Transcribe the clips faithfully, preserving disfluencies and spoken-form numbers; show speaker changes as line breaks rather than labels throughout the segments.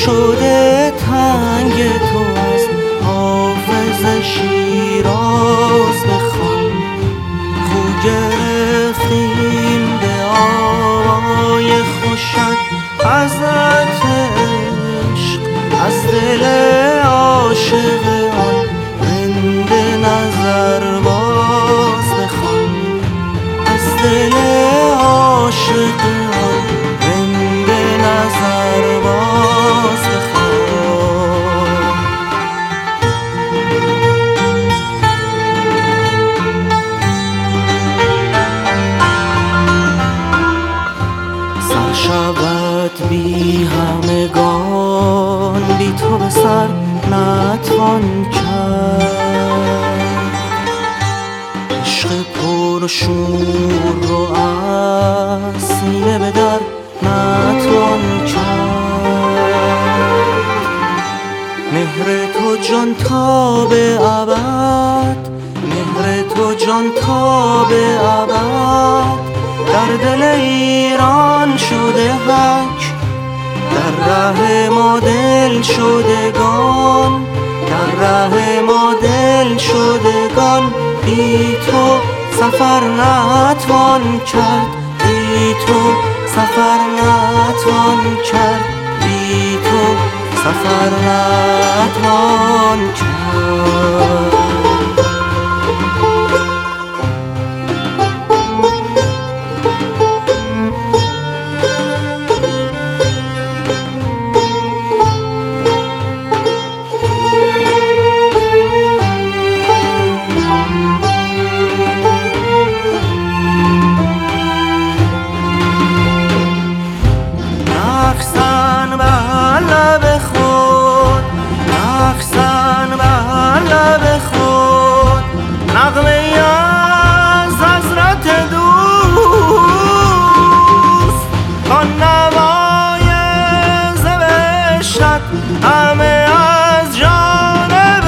شده تنگ تو از حافظ شیراز بخوان. خو گرفتیم به آوای خوشت از عشق، از دل عاشق آن رند نظر باز بخوان. از دل عاشق آن رند نظر باز بخوان. سر شود بی همگان، بی تو به سر نتوان کرد. عشق پر شور رو از سینه به در نتوان کرد. مهر تو جان تا به ابد، مهر تو جان تا به ابد در دل ایران شده حک. در ره ما دل شدگان، در ره ما دل شدگان بی تو سفر نتوان کرد. بی تو سفر نتوان کرد. بی تو سفر نتوان کرد. همه از جانب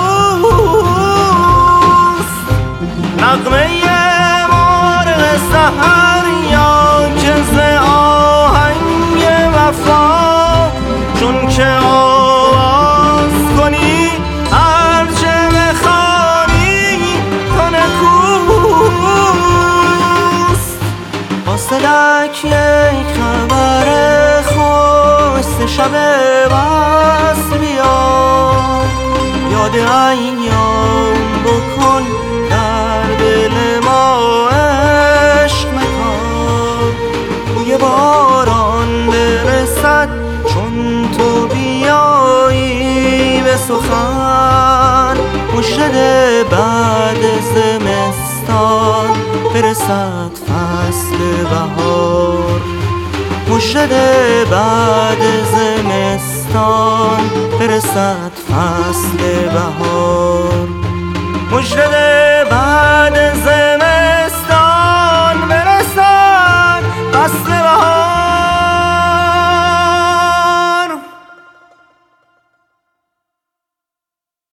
اوست. نغمه مرغ سحر یا که ز آهنگ وفا، چون که آواز کنی هرچه بخوانی تو نکوست. حاصلک یک خبر خوش شب بس بیار، یاد ایام بکن در دل ما عشق مکار. بوی باران برسد چون تو بیایی به سخن. مژده بعد زمستان برسد فصل بهار. مژده بعد زمستان برسد فصل بهار.